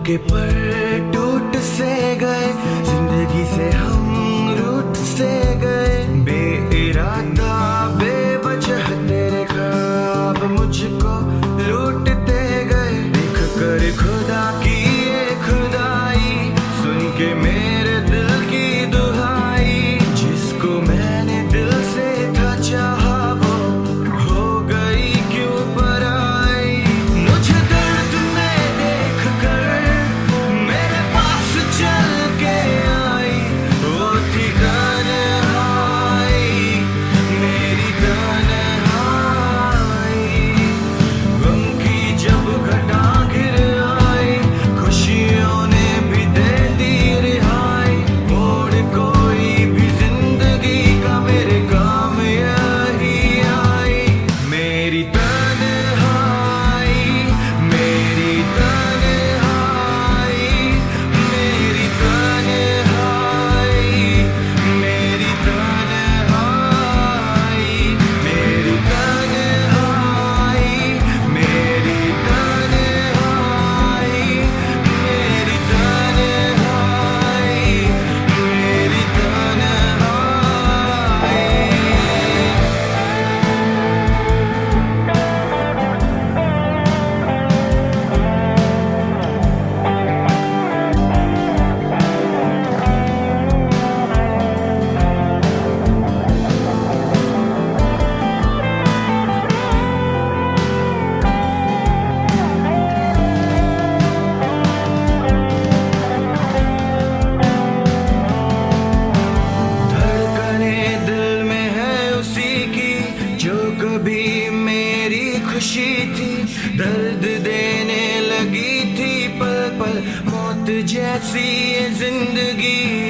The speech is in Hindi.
मौके पर टूट से गए, जिंदगी से हम रूठ से गए। बेइरादा बेवजह तेरे ख्वाब मुझको लूटते गए। देख कर खुदा की ये खुदाई, सुन के मेरे दिल की दुहाई। जिसको मैंने दिल से था चाहा, वो हो गई क्यों पराई। मुझे दर्द में देख कर मेरे पास चल के आई। वो थी तन्हाई, मेरी तन्हाई। गम की जब घटा गिर आई, खुशियों ने भी दे दी रिहाई। मोड़ कोई भी जिंदगी का मेरे काम यही आई। मेरी तन्हाई, मेरी तन्हाई, मेरी तन्हाई, मेरी तन्हाई, मेरी तन्हाई, मेरी तन्हाई, मेरी तन्हाई, मेरी धड़कने दिल में है उसी की, जो कभी मेरी खुशी थी। दर्द देने लगी थी पल पल, मौत जैसी ये जिंदगी।